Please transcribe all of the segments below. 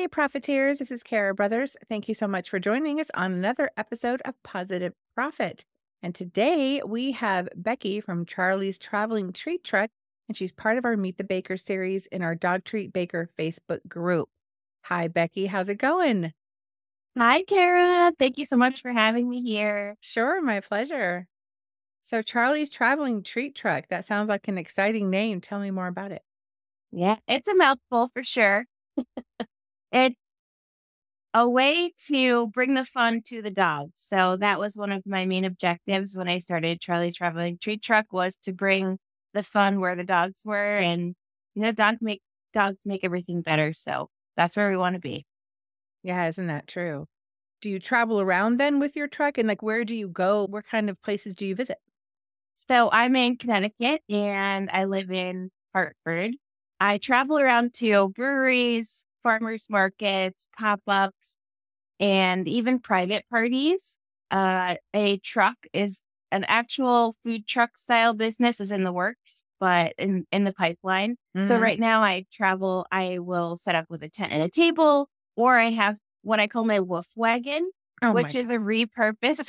Hey, Profiteers, this is Kara Brothers. Thank you so much for joining us on another episode of Positive Profit. And today we have Becky from Charlie's Traveling Treat Truck, and she's part of our Meet the Baker series in our Dog Treat Baker Facebook group. Hi, Becky. How's it going? Hi, Kara. Thank you so much for having me here. Sure, my pleasure. So, Charlie's Traveling Treat Truck, that sounds like an exciting name. Tell me more about it. Yeah, it's a mouthful for sure. It's a way to bring the fun to the dogs. So that was one of my main objectives when I started Charlie's Traveling Treat Truck was to bring the fun where the dogs were and dogs make everything better. So that's where we want to be. Yeah, isn't that true? Do you travel around then with your truck? And like, where do you go? What kind of places do you visit? So I'm in Connecticut and I live in Hartford. I travel around to breweries, farmers markets, pop-ups, and even private parties. A truck is an actual food truck style business is in the works, but in the pipeline. So Hmm. right now I will set up with a tent and a table, or I have what I call my wolf wagon, Oh my which God. is a repurposed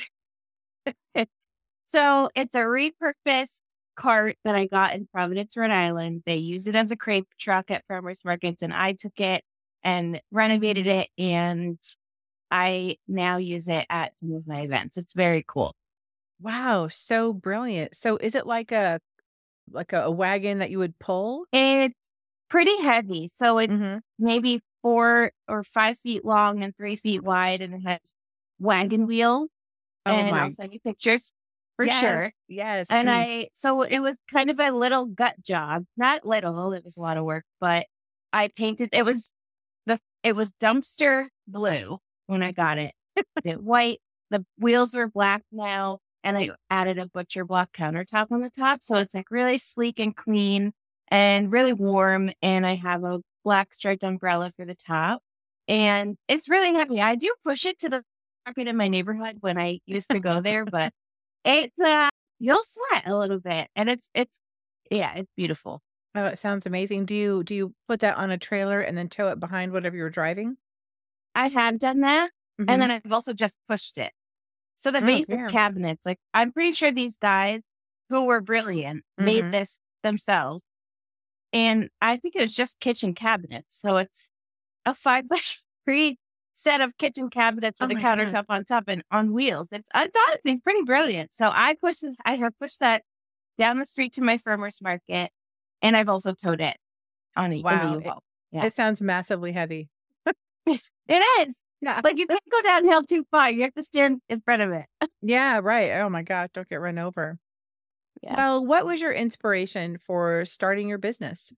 So it's a repurposed cart that I got in Providence, Rhode Island. They used it as a crepe truck at farmers markets, and I took it and renovated it, and I now use it at some of my events. It's very cool. Wow, so brilliant. So is it like a wagon that you would pull? It's pretty heavy, so it's Mhm. maybe 4 or 5 feet long and 3 feet wide, and it has wagon wheel. Oh And I'll my send you pictures for yes, sure. yes, And please. so it was kind of a little gut job, not little, it was a lot of work, but I painted, it was dumpster blue when I got it. The white, the wheels were black now, and I added a butcher block countertop on the top. So it's like really sleek and clean and really warm. And I have a black striped umbrella for the top. And it's really heavy. I do push it to the market in my neighborhood when I used to go there, but it's you'll sweat a little bit, and it's beautiful. Oh, it sounds amazing. Do you put that on a trailer and then tow it behind whatever you're driving? I have done that, and Mhm. then I've also just pushed it. So the Oh, base of yeah. cabinets, like I'm pretty sure these guys who were brilliant made Mhm. this themselves, and I think it was just kitchen cabinets. So it's a 5 by 3 set of kitchen cabinets Oh with a my god. countertop on top and on wheels. I thought it's pretty brilliant. So I have pushed that down the street to my farmer's market, and I've also towed it in a Wow. It U-Haul. Yeah. it sounds massively heavy. It is. Yeah. Like, you can't go downhill too far. You have to stand in front of it. Yeah, right. Oh my god, don't get run over. Yeah. Well, what was your inspiration for starting your business?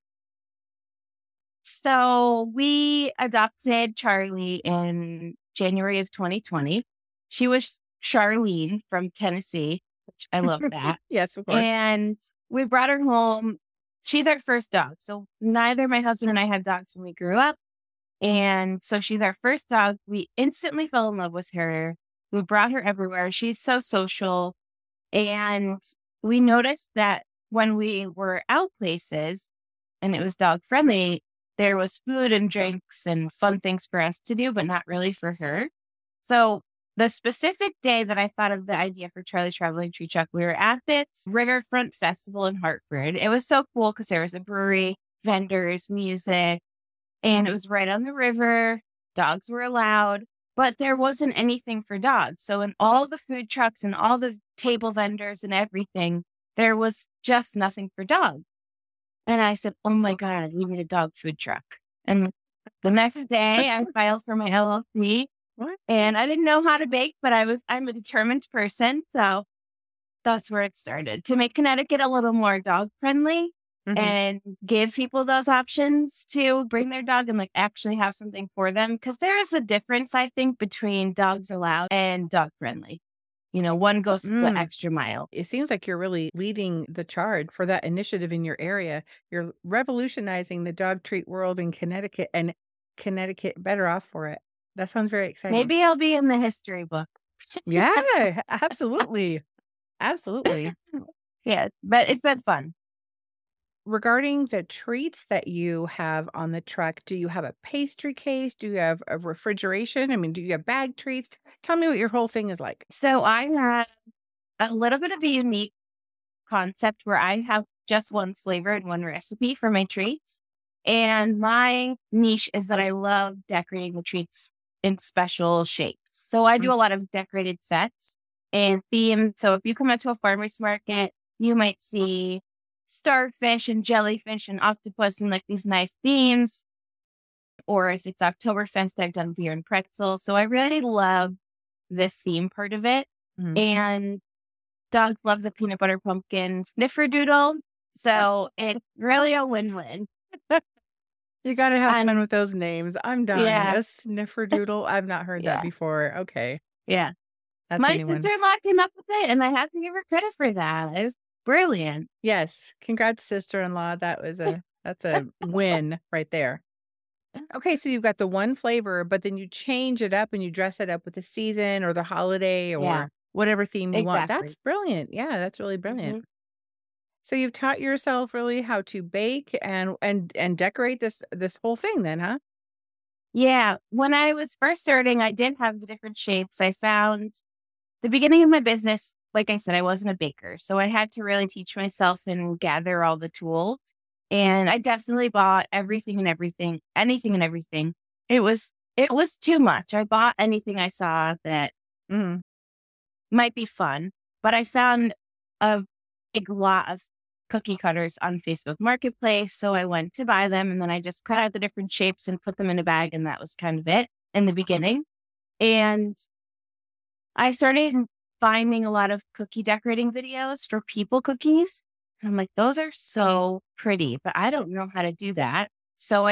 So, we adopted Charlie in January of 2020. She was Charlene from Tennessee, which I love that. Yes, of course. And we brought her home. She's our first dog. So, neither my husband and I had dogs when we grew up. And so she's our first dog. We instantly fell in love with her. We brought her everywhere. She's so social. And we noticed that when we were out places and it was dog friendly, there was food and drinks and fun things for us to do, but not really for her. So the specific day that I thought of the idea for Charlie's Traveling Tree Truck, we were at this Riverfront Festival in Hartford. It was so cool because there was a brewery, vendors, music, and it was right on the river. Dogs were allowed, but there wasn't anything for dogs. So in all the food trucks and all the table vendors and everything, there was just nothing for dogs. And I said, "Oh my God, we need a dog food truck." And the next day I filed for my LLC, What? and I didn't know how to bake, but I'm a determined person. So that's where it started, to make Connecticut a little more dog friendly Mhm. and give people those options to bring their dog and like actually have something for them. Cause there is a difference, I think, between dogs allowed and dog friendly. One goes the Mm. extra mile. It seems like you're really leading the charge for that initiative in your area. You're revolutionizing the dog treat world in Connecticut, and Connecticut better off for it. That sounds very exciting. Maybe I'll be in the history book. Yeah, absolutely. Absolutely. Yeah, but it's been fun. regarding the treats that you have on the truck, do you have a pastry case? Do you have a refrigeration? I mean, do you have bag treats? Tell me what your whole thing is like. So I have a little bit of a unique concept where I have just one flavor and one recipe for my treats. And my niche is that I love decorating the treats in special shapes. So I do Mm, a lot of decorated sets and themes. So if you come out to a farmer's market, you might see starfish and jellyfish and octopus and like these nice themes. Or if it's Oktoberfest, I've done beer and pretzels. So I really love this theme part of it. mhm. And dogs love the peanut butter pumpkin snickerdoodle. So it's really a win-win. You gotta have fun And with those names. I'm dying. yeah, A snifferdoodle? I've not heard that yeah, before. Okay, yeah. that's a My new one. sister-in-law came up with it, and I have to give her credit for that. It's brilliant. Yes, congrats, sister-in-law. That's a win right there. Okay, so you've got the one flavor, but then you change it up and you dress it up with the season or the holiday Yeah, or whatever theme you want. That's exactly. brilliant. Yeah, that's really brilliant. Mhm. So you've taught yourself really how to bake and decorate this whole thing then, huh? Yeah, when I was first starting, I did have the different shapes. I found the beginning of my business, like I said, I wasn't a baker. So I had to really teach myself and gather all the tools. And I definitely bought anything and everything. It was too much. I bought anything I saw that Mhm. might be fun, but I found a big lot of cookie cutters on Facebook Marketplace. So I went to buy them and then I just cut out the different shapes and put them in a bag. And that was kind of it in the beginning. And I started finding a lot of cookie decorating videos for people cookies. And I'm like, those are so pretty, but I don't know how to do that. So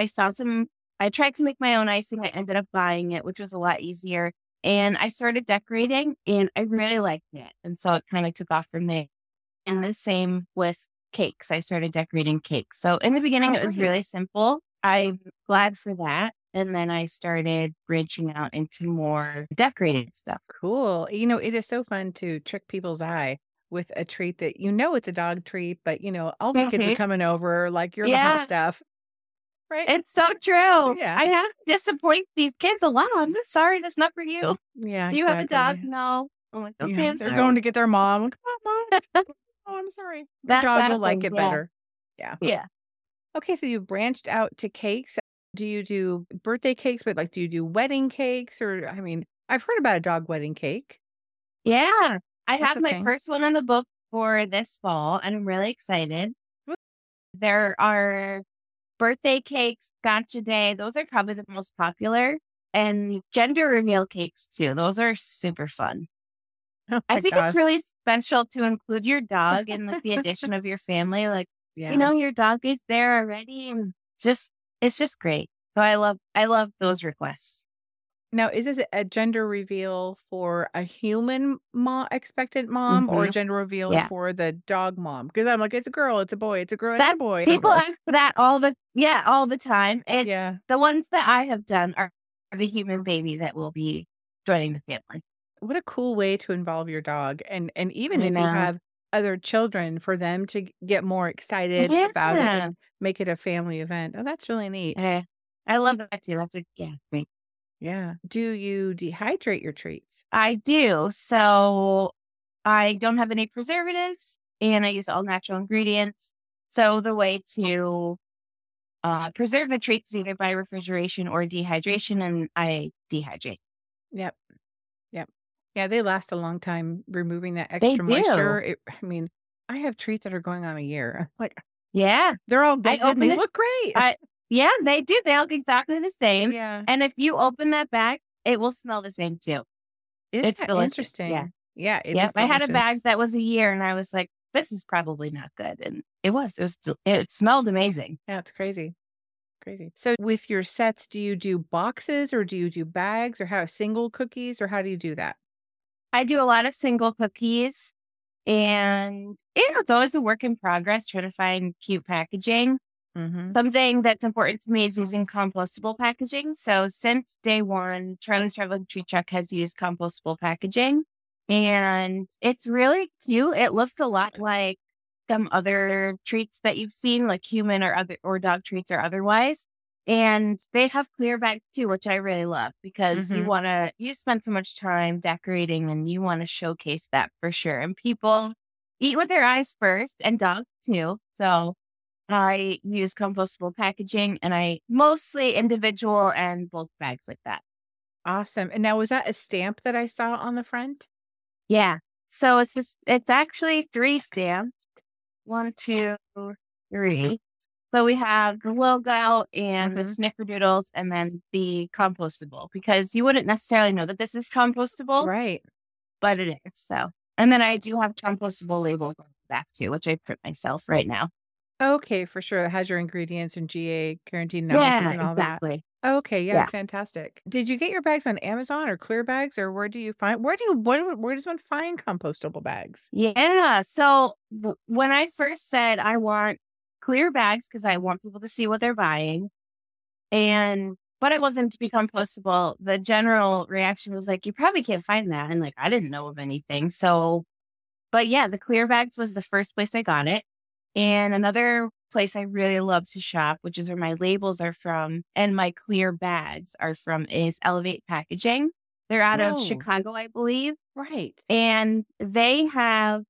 I tried to make my own icing. I ended up buying it, which was a lot easier. And I started decorating and I really liked it. And so it kind of took off from there. And the same with cakes. I started decorating cakes. So in the beginning, Oh, it was great. really simple. I'm glad for that. And then I started branching out into more decorated stuff. Cool. It is so fun to trick people's eye with a treat that it's a dog treat, but all the kids are Mhm. coming over, like you're the hot Yeah, stuff, right? it's so true. Yeah. I have to disappoint these kids a lot. I'm sorry, that's not for you. Yeah, Do you have a dog? exactly. No. I'm like, Yeah, okay, I'm they're going sorry. to get their mom. Come on, mom. Oh, I'm sorry. Your That dog kind will of like thing. it Yeah. better. Yeah. Yeah. Okay, so you've branched out to cakes. Do you do birthday cakes, but like do you do wedding cakes or I mean, I've heard about a dog wedding cake. Yeah. I That's have a my thing. first one on the book for this fall, and I'm really excited. Woo. There are birthday cakes, gotcha day. Those are probably the most popular. And gender reveal cakes too. Those are super fun. Oh I my think it's gosh. really special to include your dog in like the addition of your family. Like, Yeah. your dog is there already and it's just great. So I love those requests. Now, is this a gender reveal for a human expectant mom or a Hmm. gender reveal Yeah. for the dog mom? Because I'm like, it's a girl, it's a boy, it's a girl, it's a That boy. people ask for that all the time. It's Yeah. the ones that I have done are the human baby that will be joining the family. What a cool way to involve your dog. And even I if you know. have other children for them to get more excited about it Yeah. and make it a family event. Oh, that's really neat. Eh, I love that too. Great. Yeah. Do you dehydrate your treats? I do. So I don't have any preservatives and I use all natural ingredients. So the way to preserve the treats is either by refrigeration or dehydration, and I dehydrate. Yep. Yep. Yeah, they last a long time removing that They extra do. moisture. I mean, I have treats that are going on a year. Like Yeah. they're all I baked and they open it. look great. I Yeah, they do. They look exactly the same. Yeah. And if you open that bag, it will smell the same too. Isn't It's that delicious. Yeah. interesting? Yeah, it is Yep. I had a bag delicious. that was a year and I was like, this is probably not good. And it was. It smelled amazing. Yeah, it's crazy. Crazy. So with your sets, do you do boxes or do you do bags or have single cookies or how do you do that? I do a lot of single cookies and it's always a work in progress trying to find cute packaging. Mm-hmm. Something that's important to me is using compostable packaging. So since day one, Charlie's Traveling Treat Truck has used compostable packaging and it's really cute. It looks a lot like some other treats that you've seen, like human or dog treats or otherwise. And they have clear bags too, which I really love because Hmm. you spend so much time decorating and you want to showcase that for sure. And people eat with their eyes first and dogs too. So I use compostable packaging and I mostly individual and bulk bags like that. Awesome. And now, was that a stamp that I saw on the front? Yeah. So it's actually 3 stamps. 1, 2, 3. So we have the logo and the Hmm. snickerdoodles and then the compostable because you wouldn't necessarily know that this is compostable, Right. but it is. So, and then I do have compostable labels on the back too, which I print myself right now. Okay, for sure. It has your ingredients and GA guaranteed analysis Yeah, and all that. exactly. Okay, yeah, Yeah. fantastic. Did you get your bags on Amazon or Clear Bags, or where does one find compostable bags? Yeah. So when I first said I want clear bags because I want people to see what they're buying, but it wasn't to be compostable, the general reaction was like, you probably can't find that. And like, I didn't know of anything. So, but yeah, the clear bags was the first place I got it. And another place I really love to shop, which is where my labels are from and my clear bags are from, is Elevate Packaging. They're out of Oh, Chicago, I believe. right. And they have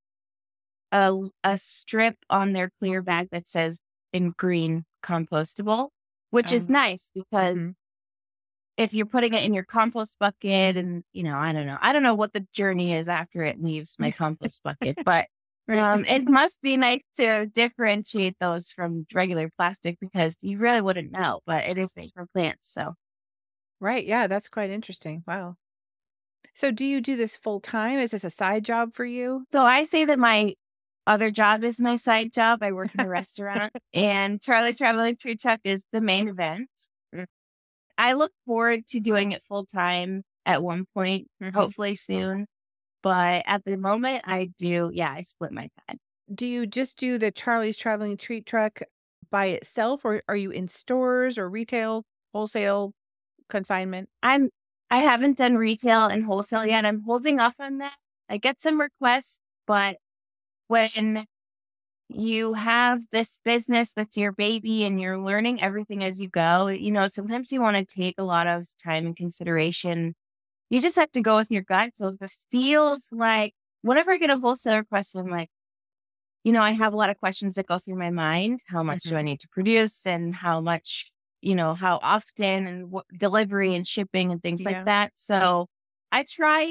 a strip on their clear bag that says in green compostable, which is Um, nice because mhm. if you're putting it in your compost bucket and, I don't know what the journey is after it leaves my compost bucket, but Right. it must be nice to differentiate those from regular plastic because you really wouldn't know, but it is made from plants. So, Right, yeah, that's quite interesting. Wow. So do you do this full time? Is this a side job for you? so I say that my other job is my side job. I work in a restaurant and Charlie's Traveling Food Truck is the main event. Mm, I look forward to doing it full time at one point, mhm. hopefully soon. But at the moment, I split my time. Do you just do the Charlie's Traveling Treat Truck by itself, or are you in stores or retail, wholesale, consignment? I'm I haven't done retail and wholesale yet. I'm holding off on that. I get some requests, but when you have this business that's your baby and you're learning everything as you go, sometimes you want to take a lot of time and consideration. You just have to go with your gut. So if this feels like whenever I get a wholesale request, I'm like, I have a lot of questions that go through my mind. How much do I Mhm. need to produce and how much, how often and what delivery and shipping and things like Yeah. that. So I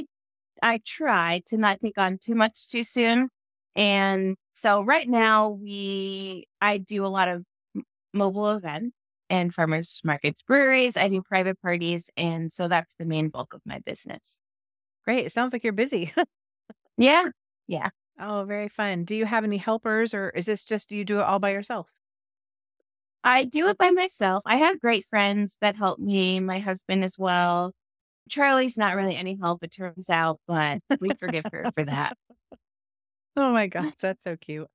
try to not take on too much too soon. And so right now I do a lot of mobile events and farmers markets, breweries. I do private parties. And so that's the main bulk of my business. Great. It sounds like you're busy. Yeah. Yeah. Oh, very fun. Do you have any helpers, or is this just you do it all by yourself? I do it by myself. I have great friends that help me, my husband as well. Charlie's not really any help, it turns out, but we forgive her for that. Oh my gosh, that's so cute.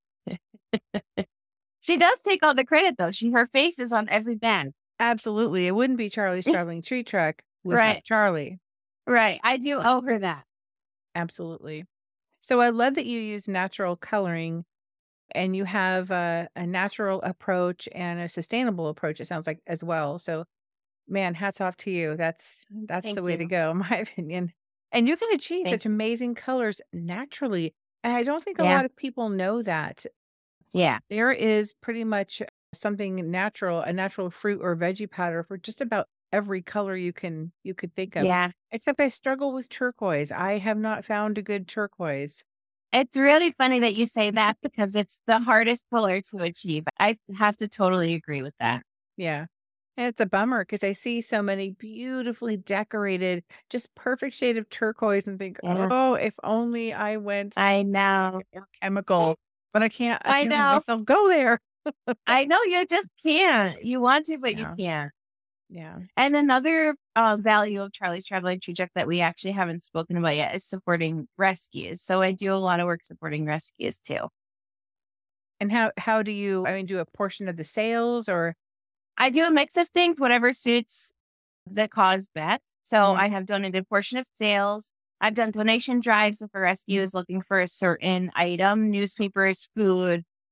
She does take all the credit though. Her face is on every band. Absolutely. It wouldn't be Charlie's Traveling Treat Truck Right. without Charlie. Right. I do owe her that. Absolutely. So I love that you use natural coloring and you have a natural approach and a sustainable approach, it sounds like, as well. So man, hats off to you. That's the Thank way to you. go, in my opinion. And you can achieve Thank such amazing colors naturally. And I don't think a Yeah. lot of people know that. Yeah. There is pretty much something natural, a natural fruit or veggie powder for just about every color you could think of. Yeah. Except I struggle with turquoise. I have not found a good turquoise. It's really funny that you say that because it's the hardest color to achieve. I have to totally agree with that. Yeah. And it's a bummer because I see so many beautifully decorated, just perfect shade of turquoise and think, Yeah. oh, if only I went I know. chemical. But I I can't let know. myself go there. I know you just can't. You want to, but you Yeah. can't. Yeah. And another value of Charlie's Traveling Traject that we actually haven't spoken about yet is supporting rescues. So I do a lot of work supporting rescues too. And how do you, I mean, do a portion of the sales or I do a mix of things, whatever suits the cause best. So Mhm. I have donated a portion of sales. I've done donation drives if a rescue is looking for a certain item, newspapers, food,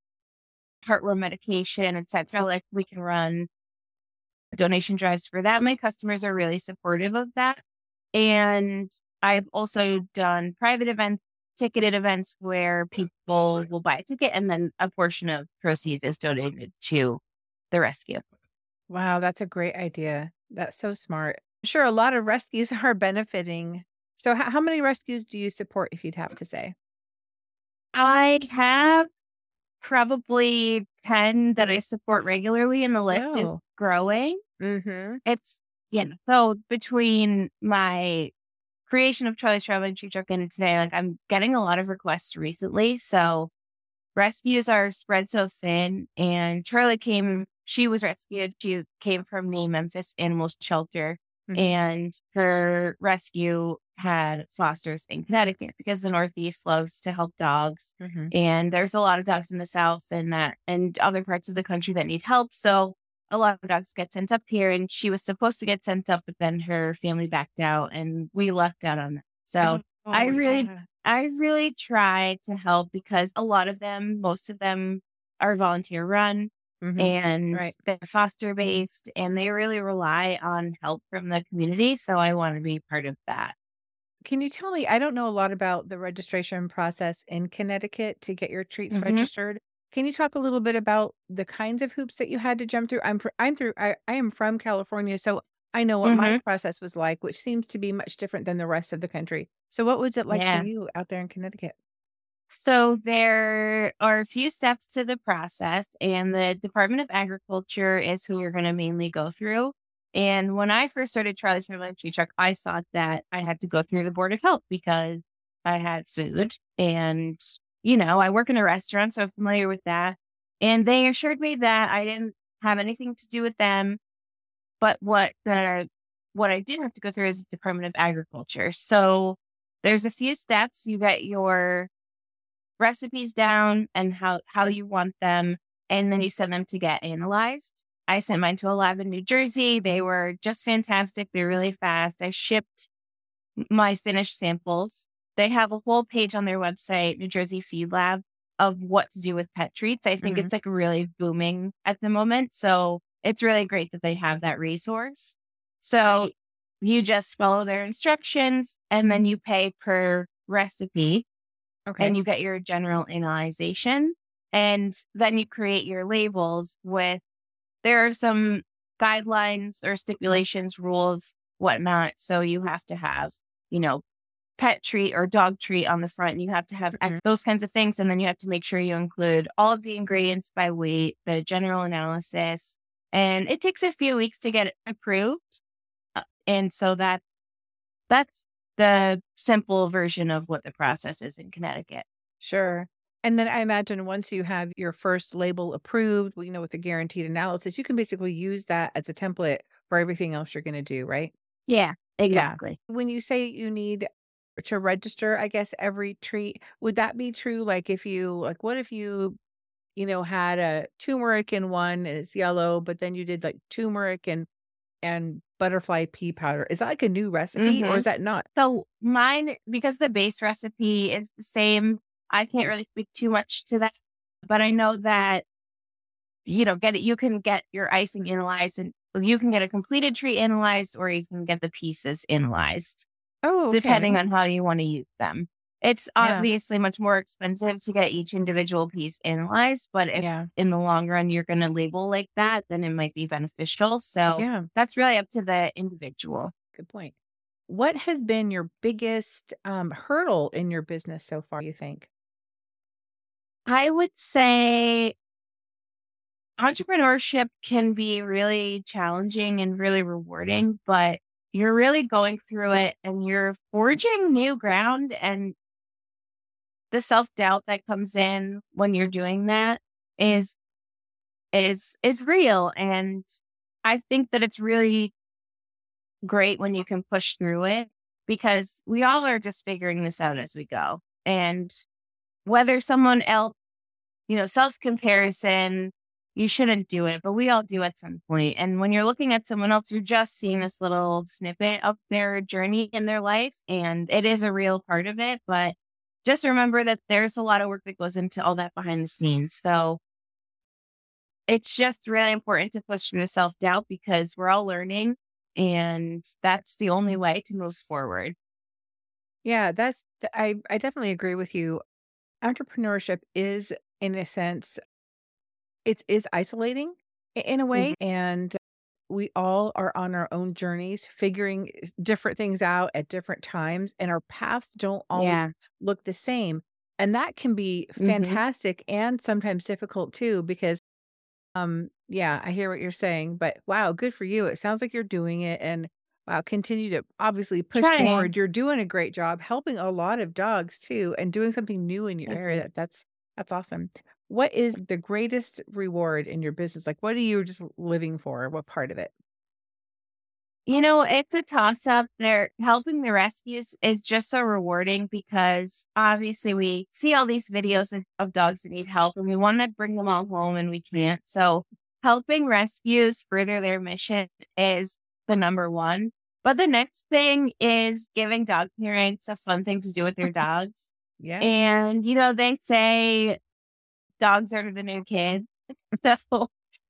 heartworm medication, etc. Like we can run donation drives for that. My customers are really supportive of that. And I've also done private events, ticketed events where people will buy a ticket and then a portion of proceeds is donated to the rescue. Wow, that's a great idea. That's so smart. Sure, a lot of rescues are benefiting. So, how many rescues do you support, if you'd have to say? I have probably 10 that I support regularly, and the list is Wow. growing. Mm-hmm. It's, so between my creation of Charlie's Traveling Tree Truck and today, like I'm getting a lot of requests recently. So rescues are spread so thin, and she was rescued. She came from the Memphis Animal Shelter, Mm-hmm. and her rescue had fosters in Connecticut because the Northeast loves to help dogs. Mm-hmm. And there's a lot of dogs in the South and other parts of the country that need help. So a lot of dogs get sent up here, and she was supposed to get sent up, but then her family backed out and we lucked out on that. So I Oh, really yeah. I really try to help because most of them are volunteer run Mm-hmm. and Right. they're foster based and they really rely on help from the community. So I want to be part of that. Can you tell me? I don't know a lot about the registration process in Connecticut to get your treats Hmm. registered. Can you talk a little bit about the kinds of hoops that you had to jump through? I am from California, so I know what my Hmm. process was like, which seems to be much different than the rest of the country. So what was it like for Yeah. you out there in Connecticut? So there are a few steps to the process, and the Department of Agriculture is who you're going to mainly go through. And when I first started Charlie's Traveling Tree Truck, I thought that I had to go through the Board of Health because I had food and, I work in a restaurant, so I'm familiar with that. And they assured me that I didn't have anything to do with them. But what I did have to go through is the Department of Agriculture. So there's a few steps. You get your recipes down and how you want them, and then you send them to get analyzed. I sent mine to a lab in New Jersey. They were just fantastic. They're really fast. I shipped my finished samples. They have a whole page on their website, New Jersey Feed Lab, of what to do with pet treats. I think Mhm. it's like really booming at the moment. So it's really great that they have that resource. So you just follow their instructions and then you pay per recipe and Okay. you get your general analyzation. And then you create your labels there are some guidelines or stipulations, rules, whatnot. So you have to have, you know, pet treat or dog treat on the front. And you have to have Mhm. those kinds of things. And then you have to make sure you include all of the ingredients by weight, the general analysis. And it takes a few weeks to get it approved. And so that's the simple version of what the process is in Connecticut. Sure. And then I imagine once you have your first label approved, with the guaranteed analysis, you can basically use that as a template for everything else you're going to do, right? Yeah, Yeah. exactly. When you say you need to register, I guess, every treat, would that be true? What if you had a turmeric in one and it's yellow, but then you did like turmeric and butterfly pea powder. Is that like a new recipe or Hmm. is that not? So mine, because the base recipe is the same, I can't really speak too much to that. But I know that, you can get your icing analyzed and you can get a completed treat analyzed or you can get the pieces analyzed, Oh, depending okay. on how you want to use them. It's Yeah. obviously much more expensive to get each individual piece analyzed, but if Yeah. in the long run you're going to label like that, then it might be beneficial. So Yeah. that's really up to the individual. Good point. What has been your biggest hurdle in your business so far, you think? I would say entrepreneurship can be really challenging and really rewarding, but you're really going through it and you're forging new ground, and the self-doubt that comes in when you're doing that is is real. And I think that it's really great when you can push through it because we all are just figuring this out as we go. And whether someone else, self comparison, you shouldn't do it, but we all do at some point. And when you're looking at someone else, you're just seeing this little snippet of their journey in their life. And it is a real part of it. But just remember that there's a lot of work that goes into all that behind the scenes. So it's just really important to push through the self-doubt because we're all learning and that's the only way to move forward. Yeah, I definitely agree with you. Entrepreneurship is, in a sense, it is isolating in a way, Mhm. and we all are on our own journeys, figuring different things out at different times, and our paths don't always Yeah. look the same. And that can be Mhm. fantastic and sometimes difficult too, because yeah, I hear what you're saying, but wow, good for you. It sounds like you're doing it and wow, continue to obviously push Trying. forward. You're doing a great job helping a lot of dogs too and doing something new in your Thank you. area. That's awesome. What is the greatest reward in your business? Like what are you just living for? What part of it? It's a toss up. There helping the rescues is just so rewarding because obviously we see all these videos of dogs that need help and we want to bring them all home and we can't. So helping rescues further their mission is the number one. But the next thing is giving dog parents a fun thing to do with their dogs. Yeah. And, they say dogs are the new kids. So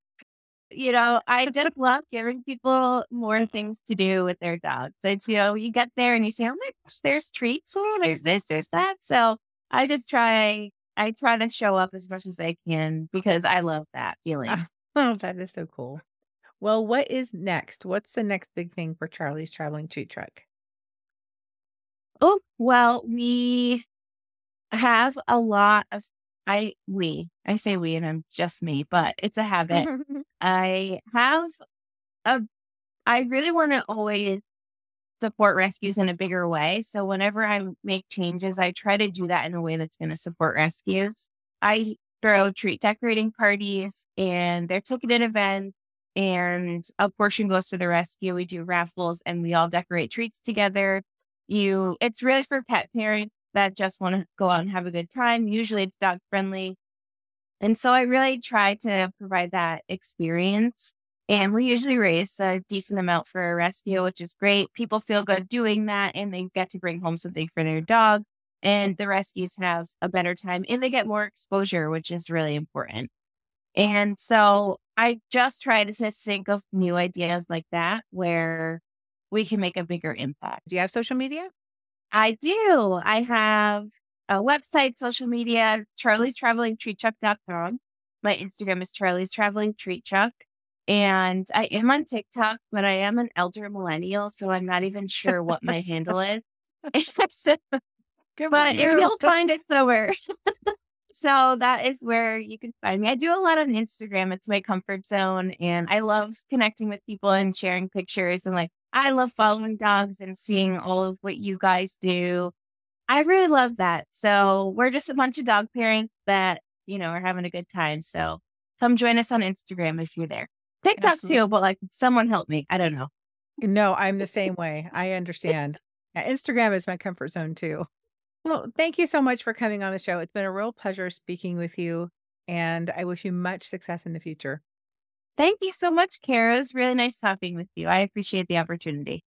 I just love giving people more things to do with their dogs. It's, you get there and you say, oh my gosh, there's treats. Oh, there's this, there's that. So I try to show up as much as I can because I love that feeling. Oh, that is so cool. Well, what is next? What's the next big thing for Charlie's Traveling Treat Truck? Oh, well, we have a lot of, I say we and I'm just me, but it's a habit. I have a, I really want to always support rescues in a bigger way. So whenever I make changes, I try to do that in a way that's going to support rescues. I throw treat decorating parties and they're ticketed events and a portion goes to the rescue. We do raffles and we all decorate treats together. It's really for pet parents that just want to go out and have a good time. Usually it's dog friendly. And so I really try to provide that experience. And we usually raise a decent amount for a rescue, which is great. People feel good doing that and they get to bring home something for their dog. And the rescues have a better time and they get more exposure, which is really important. And so I just try to just think of new ideas like that where we can make a bigger impact. Do you have social media? I do. I have a website, social media, charliestravelingtreatchuck.com. My Instagram is Charlie's Traveling Treat Chuck. And I am on TikTok, but I am an elder millennial, so I'm not even sure what my handle is. Good for But if you. you'll find it somewhere. So that is where you can find me. I do a lot on Instagram. It's my comfort zone. And I love connecting with people and sharing pictures. And I love following dogs and seeing all of what you guys do. I really love that. So we're just a bunch of dog parents that, are having a good time. So come join us on Instagram if you're there. TikTok Absolutely. too, but someone help me. I don't know. No, I'm the same way. I understand. Yeah, Instagram is my comfort zone too. Well, thank you so much for coming on the show. It's been a real pleasure speaking with you, and I wish you much success in the future. Thank you so much, Kara. It was really nice talking with you. I appreciate the opportunity.